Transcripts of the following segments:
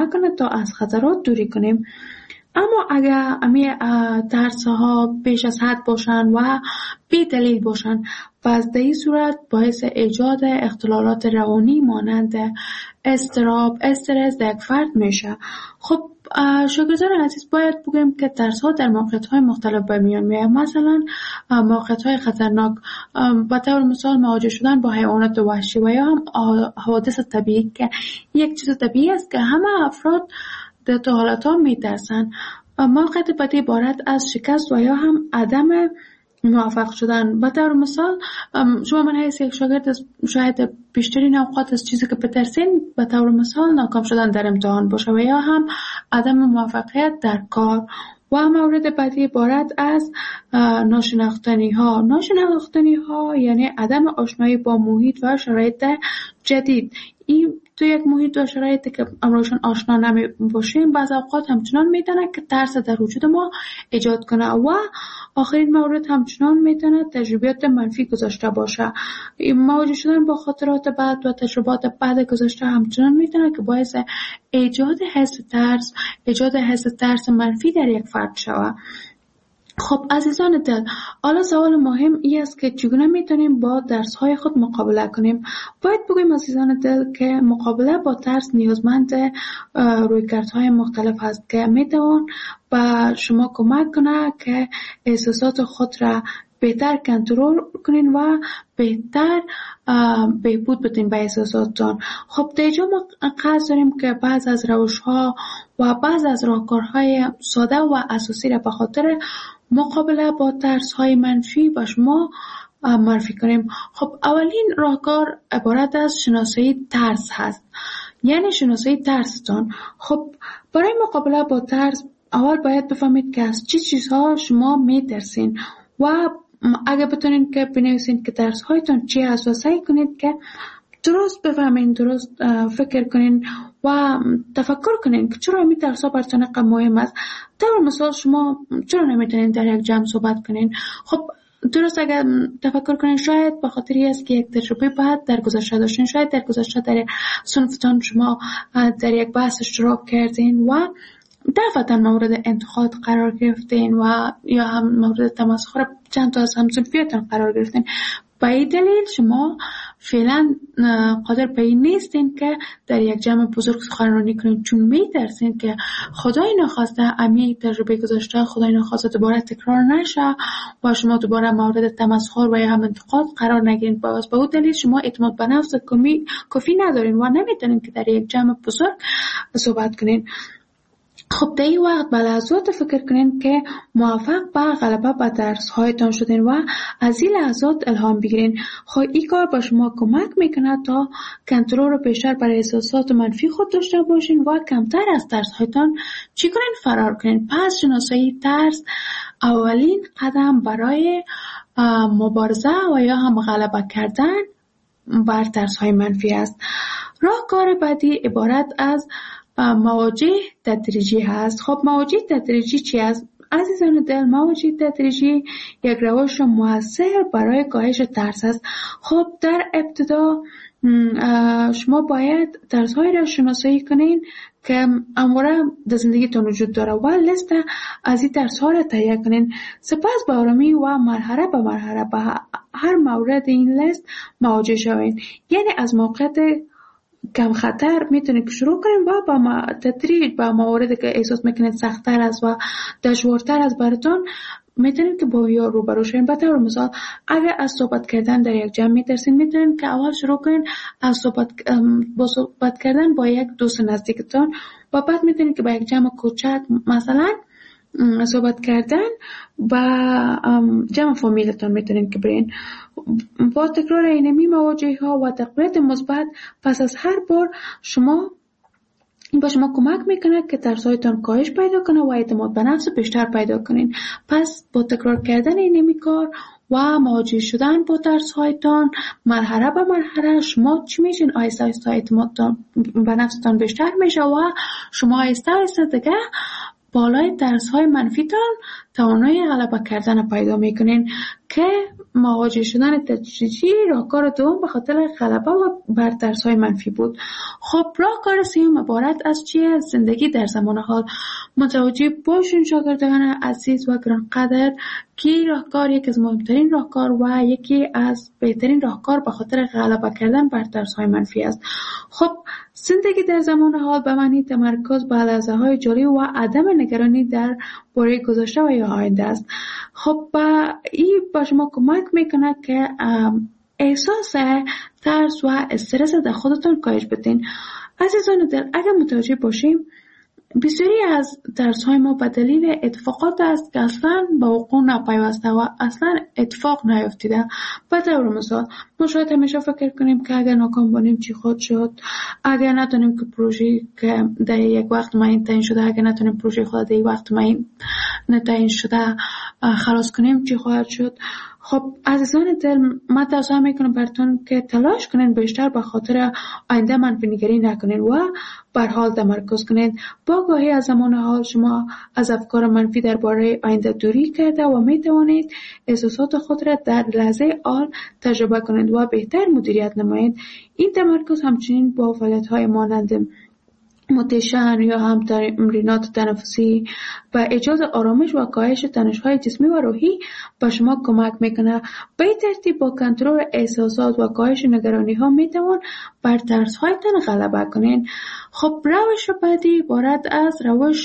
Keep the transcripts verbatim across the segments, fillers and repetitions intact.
کمک کنه تا از خطرات دوری کنیم. اما اگر امی ترس ها بیش از حد باشن و بی دلیل باشن، پس در این صورت باعث ایجاد اختلالات روانی مانند اضطراب، استرس در یک فرد میشه. خب شاگردان عزیز، باید بگیم که ترس ها در موقعیت های مختلف به میان میاد. مثلا موقعیت های خطرناک، به طور مثال مواجه شدن با حیوانات وحشی و یا هم حوادث طبیعی که یک چیز طبیعی است که همه افراد در تو حالت ها میترسن. موقعیت بعدی عبارت از شکست و یا هم عدم موفق شدن. به طور مثال شما من حیث یک شاگرد شاید بیشترین اوقات از چیزی که بترسین به طور مثال ناکام شدن در امتحان باشه و یا هم عدم موفقیت در کار. و مورد بعدی عبارت از ناشناختنی ها. ناشناختنی ها یعنی عدم آشنایی با محیط و شرایط جدید. این تو یک محیط و شرایطی که امروزشان آشنا نمی باشیم بعض اوقات همچنان میتونه که ترس در وجود ما ایجاد کنه. و آخرین مورد همچنان میتونه تجربیات منفی گذاشته باشه. مواجه شدن با خاطرات بد و تجربات بد گذاشته همچنان میتونه که باعث ایجاد حس ترس، ایجاد حس ترس منفی در یک فرد شود. خب عزیزان دل، حالا سوال مهم این است که چگونه میتونیم با درس‌های خود مقابله کنیم؟ باید بگویم عزیزان دل که مقابله با ترس نیازمند رویکردهای مختلف است که میتوان به شما کمک کنه که احساسات خود را بهتر کنترل کنین و بهتر بهبود بدین به احساساتتان. خب در اینجا ما قصد داریم که بعض از روش‌ها و بعض از راهکارهای ساده و اساسی را به خاطر مقابله با ترس‌های منفی با شما معرفی کنیم. خب اولین راهکار عبارت از شناسایی ترس هست، یعنی شناسایی ترستان. خب برای مقابله با ترس اول باید بفهمید که از چه چیزها شما میترسین و اگه بتونین که بنویسین که ترس هایتون چی هست و سعی کنید که درست بفهمین، درست فکر کنین و تفکر کنین که چرا می ترس ها براتون مهم است. طور مثال شما چرا نمیتونین در یک جمع صحبت کنین؟ خب درست اگر تفکر کنین شاید به خاطر این است که یک تجربه بعد در گذشته داشتین، شاید در گذشته در صنفتان شما در یک بحث اشتراک کردین و دفعتا مورد انتقاد قرار گرفتین و یا هم مورد تمسخر چند تا از همصنفیاتون قرار گرفتین. به این دلیل شما فعلا قادر به این نیستین که در یک جمع بزرگ سخنرانی کنین، چون میترسین که خدای نخواسته امی تجربه گذاشته خدای نخواسته دوباره تکرار نشه و شما دوباره مورد تمسخر و یا هم انتقاد قرار نگیرین. باز به اون دلیل شما اعتماد به نفس کافی ندارین و نمیتونین که در یک جمع بزرگ صحبت کنین. خب در این وقت به لحظات فکر کنین که موفق به غلبه به درس هایتان شدین و از این لحظات الهام بگیرین. خب این کار با شما کمک میکنه تا کنترل رو بیشتر بر احساسات منفی خود داشته باشین و کمتر از ترس هایتان چی کنین؟ فرار کنین. پس شناسایی ترس اولین قدم برای مبارزه و یا هم غلبه کردن بر ترس های منفی است. راهکار بعدی عبارت از مواجه تدریجی هست. خب مواجه تدریجی چی است؟ عزیزان دل، مواجه تدریجی یک روش موثر برای کاهش ترس است. خب در ابتدا شما باید ترس‌های را شناسایی کنین که امروزه در زندگیتون وجود داره و لیست از این ترس‌ها را تهیه کنین. سپس با آرامی و مرحله به مرحله به هر مورد این لیست مواجه شوین. یعنی از موقعیت کم خطر میتونید که شروع کنید و با تدریج با مواردی که احساس میکنید سخت‌تر است و دشوارتر است براتون میتونید که با یا روبرو شوین. به طور مثال اگر از صحبت کردن در یک جمع میترسین، میتونید که اول شروع کنید از صحبت با صحبت کردن با یک دوست نزدیکتون و بعد میتونید که با یک جمع کوچک مثلا صحبت کردن با جمع فامیلتون میتونید که برین. با تکرار اینمی مواجهه ها و تقویت مثبت پس از هر بار شما این با شما کمک میکنه که ترسایتان کاهش پیدا کنه و اعتماد به نفس بیشتر پیدا کنین. پس با تکرار کردن اینمی کار و مواجه شدن با ترسایتان مرحله به مرحله شما چی میشین؟ آیسته آیسته اعتماد به نفستان بیشتر میشه و شما آیسته آیسته دیگه بالای ترس‌های منفیتان توانایی غلبه کردن پیدا میکنین که مواجه شدن تدریجی راهکار دوم به خاطر غلبه و بر ترس‌های منفی بود. خب راهکار سوم عبارت از چیه؟ زندگی در زمان حال. متوجه باشین شاگردان عزیز و گرانقدر که راهکار یکی از مهمترین راهکار و یکی از بهترین راهکار به خاطر غلبه کردن بر ترس‌های منفی است. خب زندگی در زمان حال به معنی تمرکز بر لحظه‌های جاری و عدم نگرانی در باره گذشته و یا آینده است. خب این به شما کمک میکنه که احساس ترس و استرس در خودتون کاهش بدین. عزیزان دل، اگر متوجه باشیم بسیاری از ترس‌های ما به دلیل اتفاقات است که اصلا به وقوع نپیوسته و اصلا اتفاق نیفتیده. به طور مثال ما شاید همیشه فکر کنیم که اگر ناکام باشیم چی خود شد، اگر نتونیم که پروژه که در یک وقت معین تعیین شده، اگر نتونیم پروژه خود در یک وقت معین تعیین شده خلاص کنیم چی خواهد شد. خب عزیزان دل، من توصیه میکنم براتون که تلاش کنین بیشتر به خاطر آینده منفی نگری نکنین و بر حال تمرکز کنین. با گاهی از زمان حال شما از افکار منفی درباره آینده دوری کرده و میتوانید احساسات خود را در لحظه حال تجربه کنید و بهتر مدیریت نمایید. این تمرکز همچنین با فعالیت‌های مانند مدیتیشن یا هم تمرینات تنفسی و ایجاد آرامش و کاهش تنش‌های جسمی و روحی به شما کمک میکنه. به این ترتیب با کنترل احساسات و کاهش نگرانی‌ها میتوان بر ترس‌هایتان غلبه کنین. خب روش بعدی عبارت از روش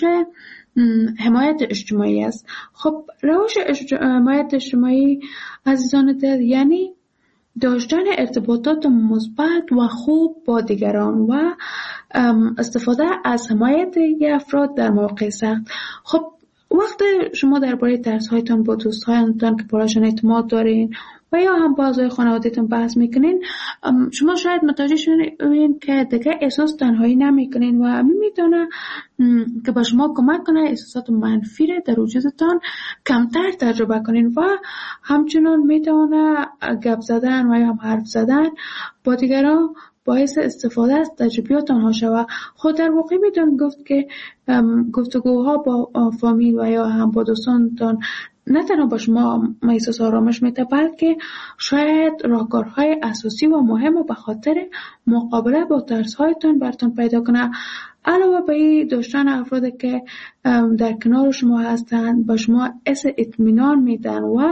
حمایت اجتماعی است. خب روش حمایت اجتماعی عزیزان دل یعنی داشتن ارتباطات مثبت و خوب با دیگران و استفاده از حمایت افراد در مواقع سخت. خب وقتی شما درباره ترس‌هایتان با دوستانتان که برایشان اعتماد دارین و یا هم با اعضای خانواده‌تان بحث میکنین، شما شاید متوجه شوین که دیگه احساس تنهایی نمیکنین و میتونه که با شما کمک کنه احساسات منفی را در وجودتان کمتر تجربه کنین و همچنین میتونه گپ زدن و یا هم حرف زدن با دیگران باعث استفاده از تجربیات آنها شود. خود در واقع میتون گفت که گفتگوها با فامیل و یا هم با دوستانتان نه تنها با شما احساس آرامش میده، بلکه شاید راهکارهای اساسی و مهم به خاطر مقابله با ترس‌هایتان براتون پیدا کنه. علاوه بر این داشتن افرادی که در کنار شما هستند با شما حس اطمینان میدن و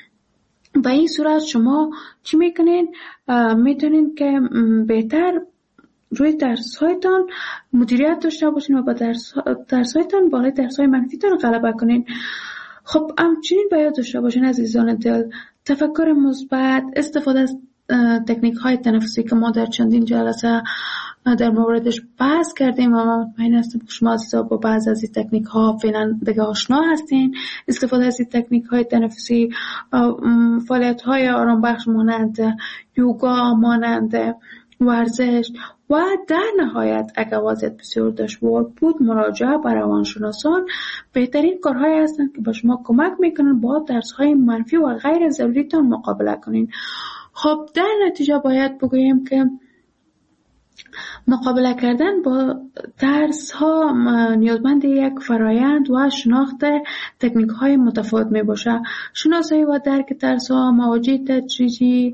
به این صورت شما چی میکنین؟ میتونین که بهتر روی ترس‌هایتان مدیریت داشته باشین و با ترس‌هایتان بالای ترس‌های منفیتان غلبه کنین. خب همچنین باید داشته باشین عزیزان دل تفکر مثبت، استفاده از تکنیک های تنفسی که ما در چندین جلسه در موردش بحث کردیم و من مطمئن هستم که شما عزیزا با بعض از این تکنیک ها فعلا دیگه آشنا هستین. استفاده از این تکنیک های تنفسی، فعالیت های آرام بخش مانند یوگا، مانند ورزش و در نهایت اگر وضعیت بسیار دشوار بود مراجعه به روانشناسان بهترین کارهایی هستند که به شما کمک میکنن با ترس‌های منفی و غیر ضروریتان مقابله کنین. خب در نتیجه باید بگوییم که مقابله کردن با ترس ها نیازمند یک فرایند و شناخت تکنیک های متفاوت می باشه. شناسایی و درک ترس ها، مواجهه تدریجی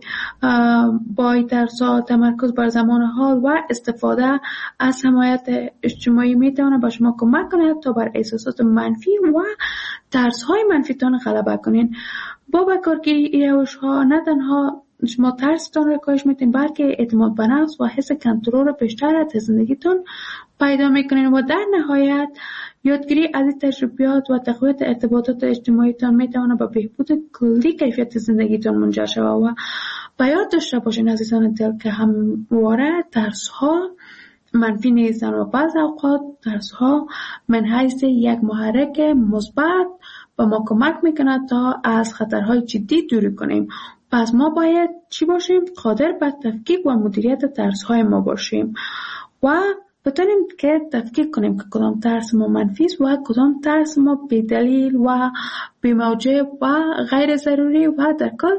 با ترس ها، تمرکز بر زمان حال و استفاده از حمایت اجتماعی می تواند به شما کمک کند تا بر احساسات منفی و ترس های منفی تان غلبه کنین. با بکارگیری این روش ها نه تنها شما ترستان را کاهش میتین بلکه اعتماد به نفس و حس کنترل بیشتر از زندگیتون پیدا میکنین و در نهایت یادگیری از این تجربیات و تقویت ارتباطات اجتماعیتان میتونه به بهبود کلی کیفیت زندگیتون منجر شود. و باید داشته باشین عزیزان دل که همواره ترس ها منفی نیستن و بعض اوقات ترس ها من حیث یک محرک مثبت و ما کمک میکنه تا از خطرهای جدی دوری کنیم. پس ما باید چی باشیم؟ قادر به تفکیک و مدیریت ترس‌های ما باشیم و بتونیم که تفکیک کنیم که کدام ترس ما منفی است و کدام ترس ما بی‌دلیل و بی‌موجب و غیر ضروری و در کل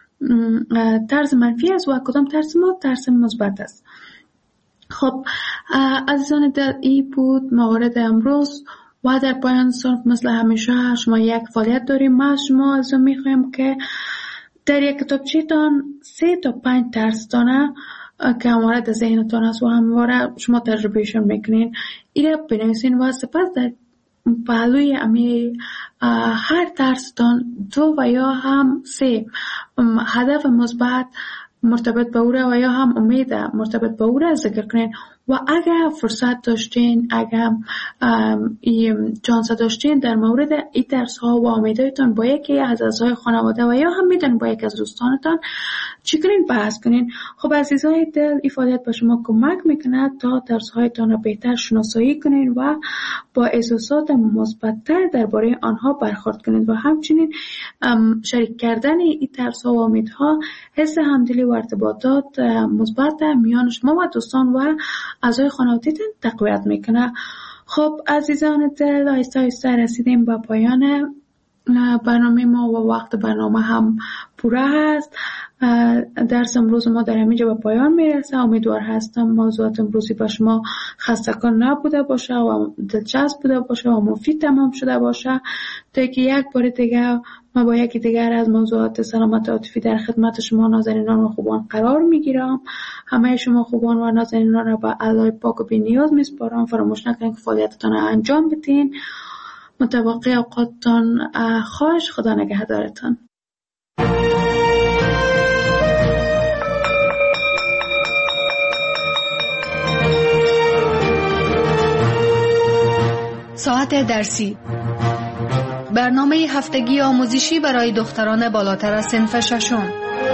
ترس منفی است و کدام ترس ما ترس مثبت است. خب عزیزان دل، این بود موارد امروز و در پایان صرف مثل همیشه شما یک فعالیت داریم. ما شما از میخوایم که در یک کتابچه‌تان سه تا پنج ترس دانه که همواره در ذهنتان است و همواره شما تجربهشون میکنین ایره بنویسین و سپس در پهلوی امی هر ترستان دو و یا هم سه هدف مثبت مرتبط به او را و یا هم امید مرتبط به او را ذکر کنین و اگر فرصت داشتین اگر چانس داشتین در مورد این درس ها و امیدهایتان با یکی از اعضای خانواده و یا هم میتونین با یکی از دوستانتان چی کنین بحث کنین. خب عزیزای دل این فعالیت به شما کمک میکنه تا درس هایتان را بهتر شناسایی کنین و با احساسات مثبت‌تر درباره آنها برخورد کنین و همچنین شریک کردن این درس ها و امیدها حس همدلی و ارتباطات مثبت میان شما و دوستان و اعضای خانواده‌تان تقویت میکنه. خب عزیزان دل آیسته آیسته رسیدیم به پایان برنامه ما و وقت برنامه هم پوره هست. درس امروز ما در همینجا به پایان میرسه. امیدوار هستم موضوعات امروزی با شما خسته‌کن نبوده باشه و دلچسب بوده باشه و مفید تمام شده باشه تا که یک بار دیگه ما با یکی دیگر از موضوعات سلامت عاطفی در خدمت شما نازنینان و خوبان قرار میگیرم. همه شما خوبان و نازنینان را به الله پاک و بی نیاز میسپارم. فراموش نکنید که فعالیتتان را انجام بدین. متوقع اوقاتتان خوش. خدا نگهدارتان. ساعت درسی، برنامه هفتگی آموزشی برای دختران بالاتر از صنف ششم.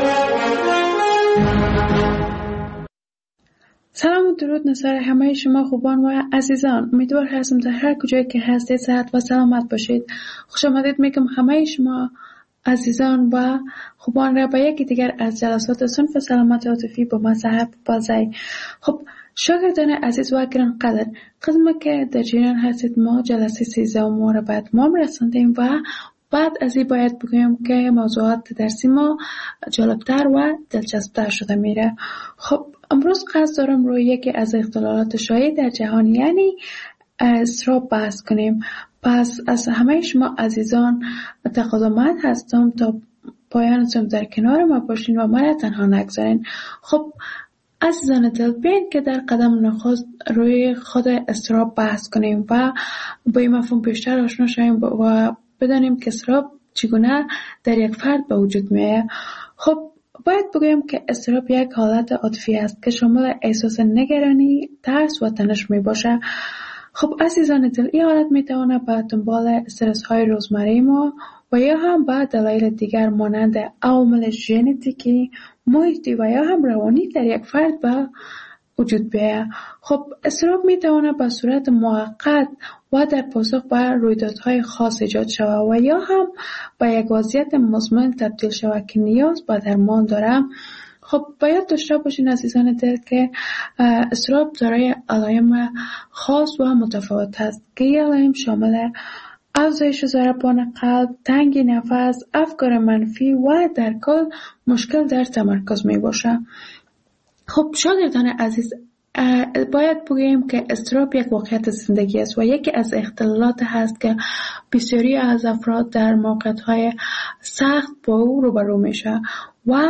سلام و درود نثار همه شما خوبان و عزیزان. امیدوار هستم در هر کجایی که هستید صحت و سلامت باشید. خوش آمدید میگم همه شما عزیزان و خوبان را به یکی دیگر از جلسات صنف سلامت عاطفی با مذهب بازی. خب شاگردان عزیز و گرانقدر، قدم که در جریان هستید ما جلسه سیزده ما را به اتمام رساندیم و بعد از این باید بگویم که موضوعات درسی ما جالبتر و دلچسبتر شده میره. خب امروز قصد دارم روی یکی از اختلالات شایع در جهان یعنی اضطراب بحث کنیم. پس از همه شما عزیزان تقاضامند هستم تا پایان صنف در کنار ما باشین و ما را تنها نگذارین. خب عزیزان دل، بیاین که در قدم نخست روی خود اضطراب بحث کنیم و با این مفهوم بیشتر آشنا شویم و بدانیم که اضطراب چگونه در یک فرد به وجود میاد. خب باید بگویم که اضطراب یک حالت عاطفی است که شامل احساس نگرانی، ترس و تنش می باشه. خب عزیزان دل، این حالت می تواند به دنبال استرس های روزمره ما و یا هم به دلایل دیگر مانند عوامل ژنتیکی، محیطی و یا هم روانی در یک فرد به وجود بیاید. خب اضطراب می تواند به صورت موقت و در پاسخ به رویدادهای خاص ایجاد شود و یا هم به یک وضعیت مزمن تبدیل شود که نیاز به درمان دارد. خب باید داشته باشین عزیزان دل که اضطراب دارای علائم خاص و متفاوت است که این علائم شامل افزایش ضربان قلب، تنگ نفس، افکار منفی و در کل مشکل در تمرکز می باشه. خب شاگردان عزیز، باید بگوییم که اضطراب یک واقعیت زندگی است و یکی از اختلالات هست که بسیاری از افراد در موقعیت‌های سخت با او روبرو میشه و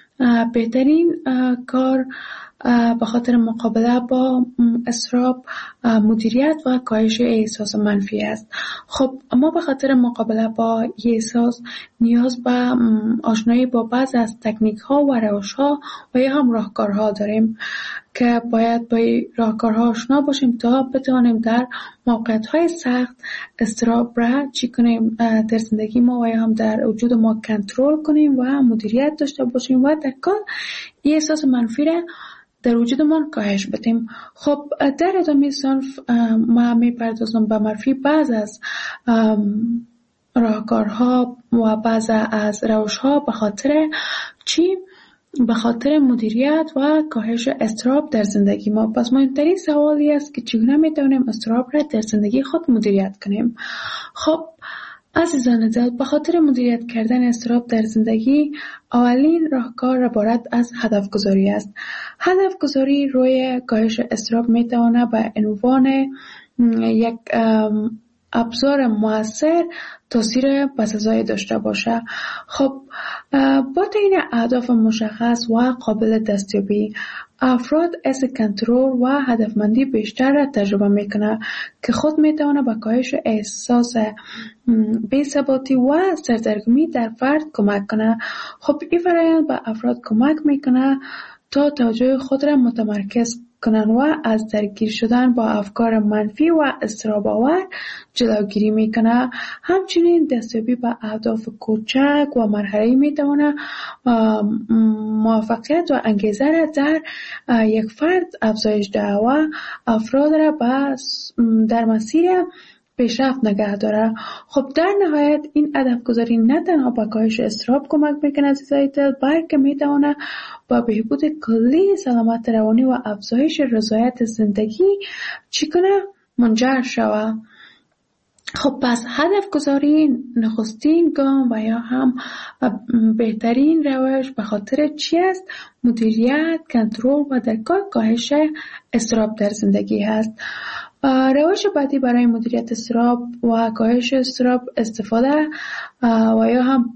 بهترین کار به خاطر مقابله با اضطراب مدیریت و کاهش احساس منفی است. خب ما به خاطر مقابله با این احساس نیاز به آشنایی با بعض از تکنیک ها و روش ها و یا هم راهکارها داریم که باید با راهکارها آشنا باشیم تا بتوانیم در موقعیت های سخت اضطراب را چی کنیم در زندگی ما و یا هم در وجود ما کنترل کنیم و مدیریت داشته باشیم و در کل این احساس منفی را در وجودمان کاهش بدیم. خب در ادامه صنف ما میپردازم به معرفی بعض از راهکارها و بعض از روش‌ها به خاطر چی؟ به خاطر مدیریت و کاهش اضطراب در زندگی ما. پس مهمترین سوالی است که چگونه میتونیم اضطراب را در زندگی خود مدیریت کنیم. خب عزیزان دل، به خاطر مدیریت کردن اضطراب در زندگی اولین راهکار عبارت از هدف گذاری است. هدف گذاری روی کاهش اضطراب میتواند به عنوان یک ابزار موثر تاثیر بسزایی داشته باشه. خب با تعیین اهداف مشخص و قابل دستیابی، افراد حس کنترل و هدفمندی بیشتر را تجربه میکنه که خود میتونه به کاهش احساس بی‌ثباتی و سردرگمی در فرد کمک کنه. خب این فرآیند به افراد کمک میکنه تا توجه خود را متمرکز کنن و از درگیر شدن با افکار منفی و اضطراب آور جلوگیری میکنه. همچنین دستیابی به اهداف کوچک و مرحله‌ای میتونه موفقیت و انگیزه را در یک فرد افزایش دهد و افراد را در مسیر پیشرفت نگه داره. خب در نهایت این هدف گذاری نه تنها به کاهش اضطراب کمک میکنه عزیزای دل، بلکه میتونه با بهبود کلی سلامت روانی و افزایش رضایت زندگی چی کنه منجر شود. خب پس هدف گذاری نخستین گام و یا هم بهترین روش به خاطر چی است؟ مدیریت، کنترل و در کار کاهش اضطراب در زندگی هست. روش بعدی برای مدیریت اضطراب و کاهش اضطراب استفاده و یا هم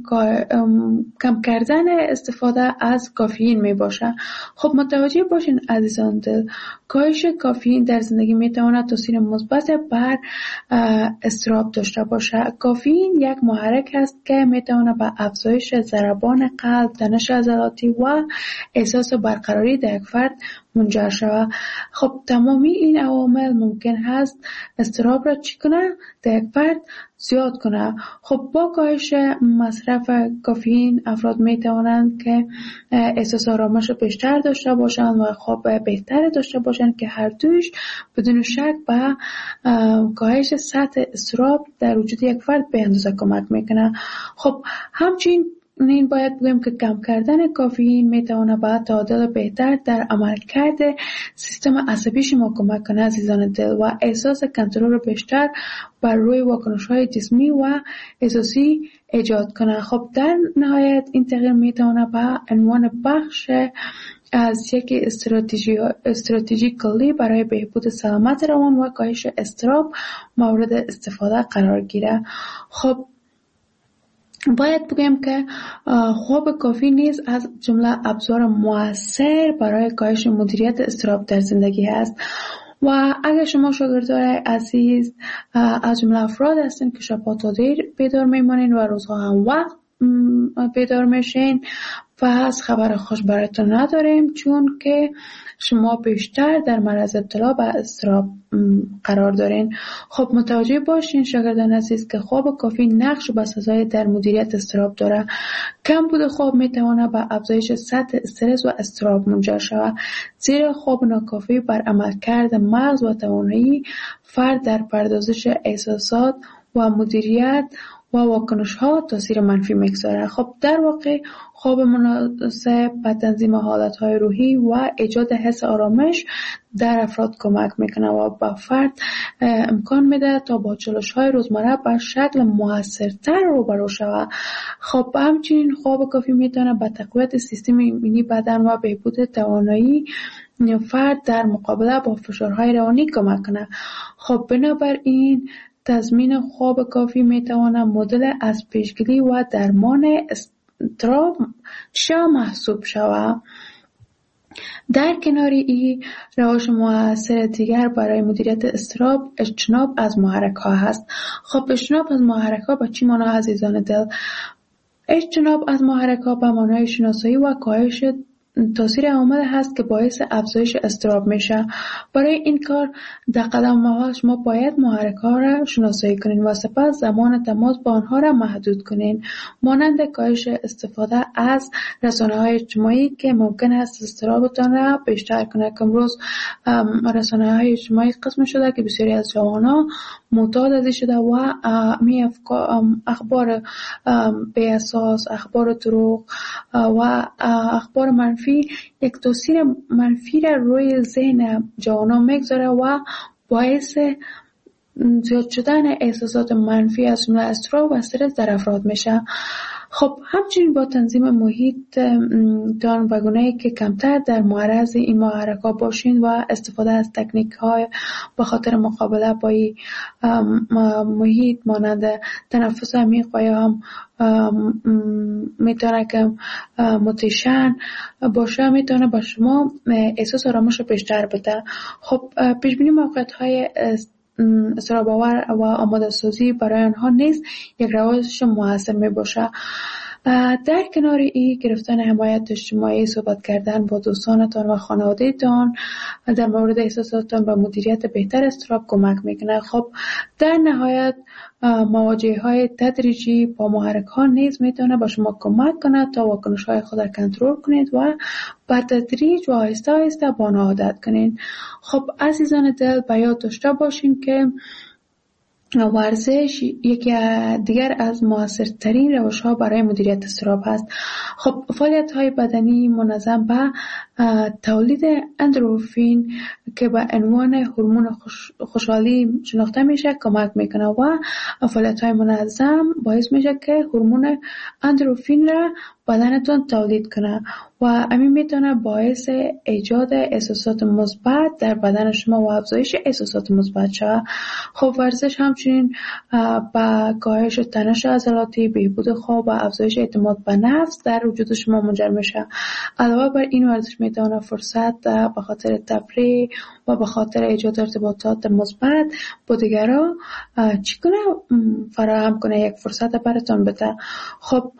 کم کردن استفاده از کافئین می باشه. خب متوجه باشین عزیزان دل، کاهش کافئین در زندگی می تواند تاثیر مثبت بر اضطراب داشته باشه. کافئین یک محرک است که می تواند به افزایش ضربان قلب، تنش عضلاتی و احساس برقراری در یک فرد منجر شود. خب تمامی این عوامل ممکن هست اضطراب را چی کنه؟ در یک فرد زیاد کنه. خب با کاهش مصرف کافئین افراد می توانند که احساس آرامش بیشتر داشته باشند و خواب بهتر داشته باشند که هر دویش بدون شک به کاهش سطح اضطراب در وجود یک فرد به اندازه کمک میکنه. خب همچنین این باید بگیم که کم کردن کافئین میتونه به تعادل بهتر در عملکرد سیستم عصبی شما کمک کنه عزیزان دل و احساس کنترل بیشتر بر روی واکنش‌های جسمی و احساسی ایجاد کنه. خب در نهایت این تغییر میتونه به عنوان بخش از یک استراتژی استراتژی کلی برای بهبود سلامت روان و کاهش اضطراب مورد استفاده قرار گیره. خب باید بگم که خواب کافی نیز از جمله ابزار مؤثر برای کاهش مدیریت اضطراب در زندگی است و اگر شما شاگردای عزیز از جمله افراد هستین که شب‌ها تا دیر بیدار میمانین و روزها هم وقت بیدار میشین، پس خبر خوش براتون نداریم، چون که شما بیشتر در معرض ابتلا به اضطراب قرار دارین. خب متوجه باشین شاگردان عزیز که خواب کافی نقش بسزایی در مدیریت اضطراب داره. کم بود خواب میتونه به افزایش سطح استرس و اضطراب منجر شود، زیرا خواب ناکافی بر عملکرد مغز و توانایی فرد در پردازش احساسات و مدیریت و واکنش ها تاثیر منفی میگذاره. خب در واقع خواب مناسب به تنظیم حالت های روحی و ایجاد حس آرامش در افراد کمک میکنه و به فرد امکان میده تا با چالش های روزمره به شکل موثرتر روبرو شود. خب همچنین خواب کافی میتونه به تقویت سیستم ایمنی بدن و بهبود توانایی فرد در مقابله با فشارهای روانی کمک کنه. خب بنابراین تضمین خواب کافی میتواند مدل از پیشگیری و درمان اضطراب چه محسوب شود. در کنار این روش مؤثر دیگر برای مدیریت اضطراب اجتناب از محرک ها هست. خب اجتناب از محرک ها با چی معنی عزیزان دل؟ اجتناب از محرک ها به معنای شناسایی و کاهش تاثیر عامل هست که باعث افزایش اضطراب میشه. برای این کار در قدم اول شما باید محرک ها را شناسایی کنین و سپس زمان تماس با آنها را محدود کنین، مانند کاهش استفاده از رسانه های اجتماعی که ممکن است اضطرابتان را بیشتر کنه. که امروز رسانه های اجتماعی قسم شده که بسیاری از جوانان معتاد ازش شده و می اخبار بی اساس، اخبار دروغ و اخبار منفی یک تاثیر منفی را روی ذهن جوانان میگذاره و باعث زیاد شدن احساسات منفی از جمله اضطراب و استرس در افراد میشه. خب همچنین با تنظیم محیط دان و گونه‌ای که کمتر در معرض این محرک‌ها باشین و استفاده از تکنیک‌های به خاطر مقابله با محیط مانند تنفس عمیق و یا هم میتونه که موتیشن باشه، میتونه با شما احساس آرامش رو بیشتر بده. خب پیش بینی موقعیت‌های اضطراب آور و آماده سازی برای آنها نیز یک روش موثر می باشه. در کنار این گرفتن حمایت اجتماعی، صحبت کردن با دوستانتان و خانواده‌تان در مورد احساساتتان و مدیریت بهتر اضطراب کمک میکنه. خب در نهایت مواجهه های تدریجی با محرک ها نیز میتونه با شما کمک کنه تا واکنش های خود را کنترل کنید و با تدریج و آهسته آهسته با آن عادت کنید. خب عزیزان دل، به یاد داشته باشین که ورزش یکی دیگر از موثرترین روش‌ها برای مدیریت اضطراب است. خب فعالیت‌های بدنی منظم به تولید اندروفین که به عنوان هورمون خوش، خوشحالی شناخته میشه کمک میکنه و فعالیت‌های منظم باعث میشه که هورمون اندروفین را بدنتون تولید کنه و همین میتونه باعث ایجاد احساسات مثبت در بدن شما و افزایش احساسات مثبت شود. خب ورزش همچنین با کاهش تنش عضلاتی، بهبود خواب و افزایش اعتماد به نفس در وجود شما منجر میشه. علاوه بر این ورزش میتونه فرصت به خاطر تفریح و به خاطر ایجاد ارتباطات مثبت با دیگران چیکنه فراهم کنه، یک فرصت براتون بده. خب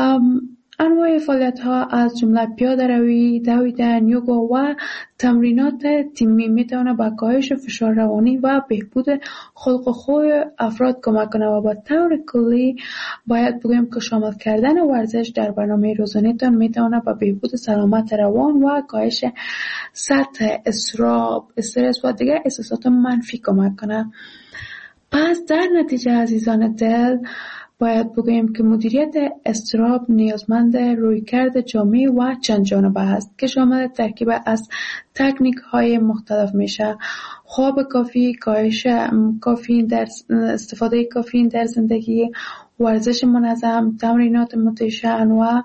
انواع فعالیت ها از جمله پیاده روی، دویدن، یوگا و تمرینات تیمی میتونه به کاهش فشار روانی و بهبود خلق و خوی افراد کمک کنه و با طور کلی باید بگویم که شامل کردن ورزش در برنامه روزانه تان میتونه به بهبود سلامت روان و کاهش سطح اضطراب، استرس و دیگر احساسات منفی کمک کنه. پس در نتیجه عزیزان دل باید بگوییم که مدیریت اضطراب نیازمند رویکرد جامع و چند جانبه است که شامل ترکیب از تکنیک های مختلف میشه: خواب کافی، کاهش کافئین در استفاده کافئین در زندگی، ورزش منظم، تمرینات موتیشن و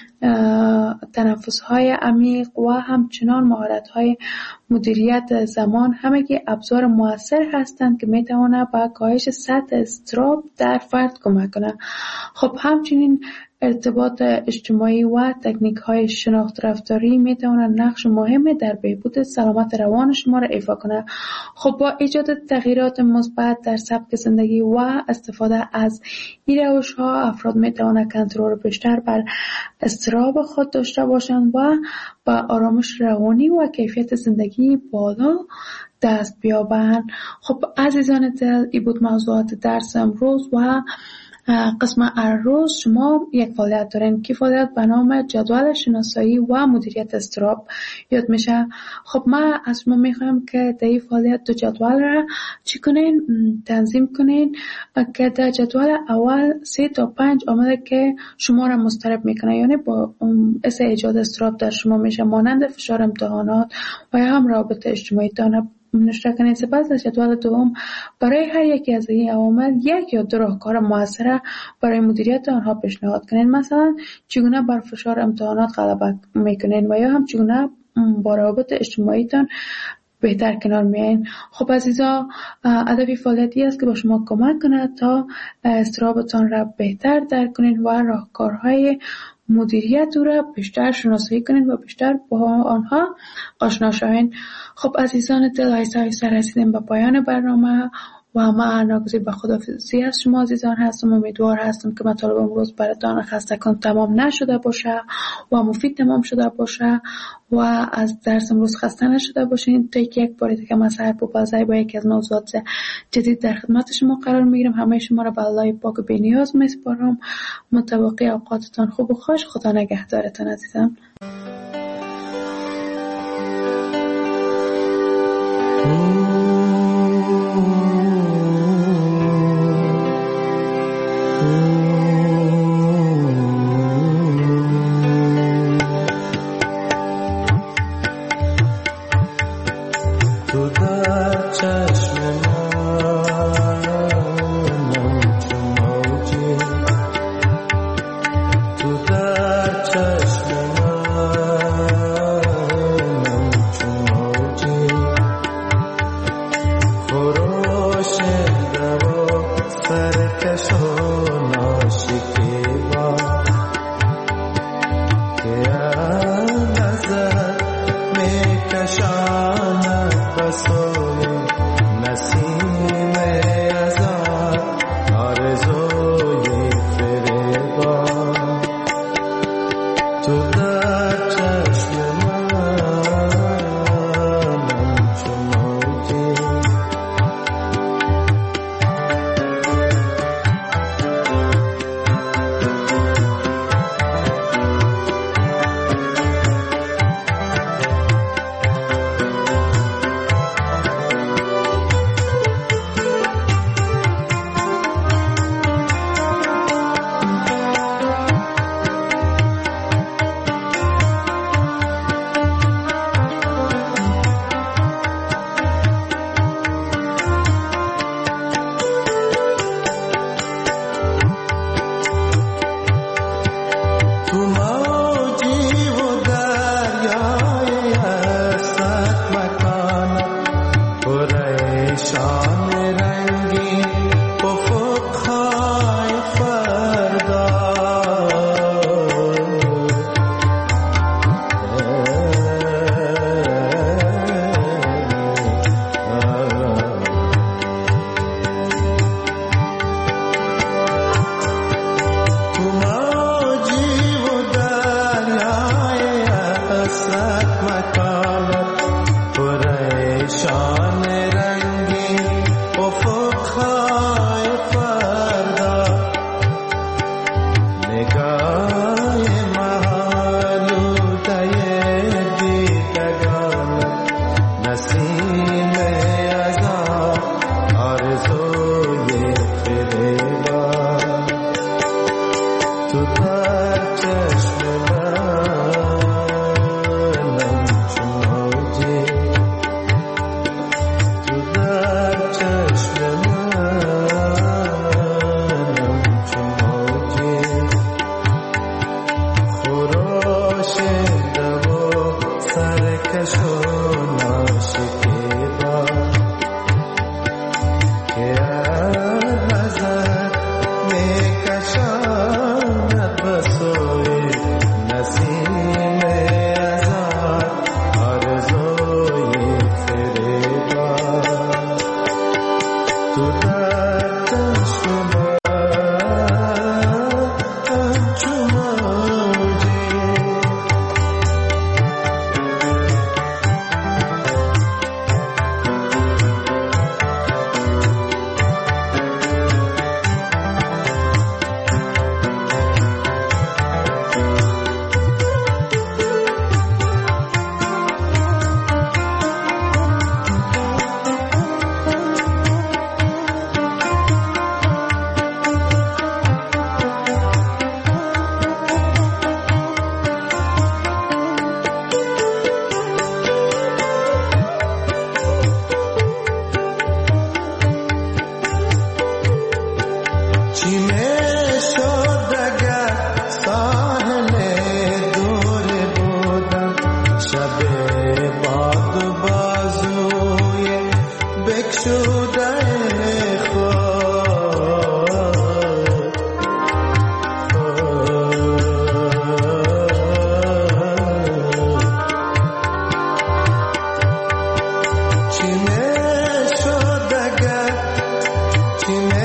تنفس های عمیق و همچنان مهارت های مدیریت زمان، همگی ابزار موثر هستند که میتونه با کاهش سطح اضطراب در فرد کمک کنه. خب همچنین ارتباط اجتماعی و تکنیک های شناخت رفتاری میتونه نقش مهمی در بهبود سلامت روان شما را ایفا کنه. خب با ایجاد تغییرات مثبت در سبک زندگی و استفاده از این روش ها افراد میتونه کنترل بیشتر بر اضطراب خود داشته باشند و با آرامش روانی و کیفیت زندگی بالا دست بیابند. خب عزیزان دل، این بود موضوعات درس امروز و قسم امروز شما یک فعالیت دارین که فعالیت به نام جدول شناسایی و مدیریت اضطراب یاد میشه. خب ما از شما میخوایم که در این فعالیت دو جدول را چی کنین؟ تنظیم کنین که در جدول اول سه تا پنج عامل که شما را مضطرب میکنه، یعنی با اس ایجاد اضطراب در شما میشه، مانند فشار امتحانات و یا هم رابطه اجتماعی تان نشته کنید. سپس در جدول دوم برای هر یکی از این عوامل یک یا دو راهکار موثر برای مدیریت آنها پیشنهاد کنید. مثلا چگونه بر فشار امتحانات غلبه میکنین و یا هم چگونه با روابط اجتماعی تان بهتر کنار میایین. خب عزیزا، هدف فعالیتی است که با شما کمک کنه تا اضطرابتان را بهتر درک کنین و راهکارهای مدیریت او را بیشتر شناسایی کنین و بیشتر با آنها آشنا شوین. خب عزیزان دل، آهسته آهسته رسیدیم به پایان برنامه و من ناگزیر به خداحافظی از شما عزیزان هستم. امیدوار هستم که مطالب امروز براتان خسته کن تمام نشده باشه و مفید تمام شده باشه و از درس امروز خسته نشده باشین. تا یک بار دیگه من سحر پوپلزی با یکی از موضوعات جدید در خدمت شما قرار میگیرم. همه شما را به الله پاک بی نیاز میسپارم. متوقع اوقاتتان خوب و خوش. خدا نگهدارتان عزیزان. سینه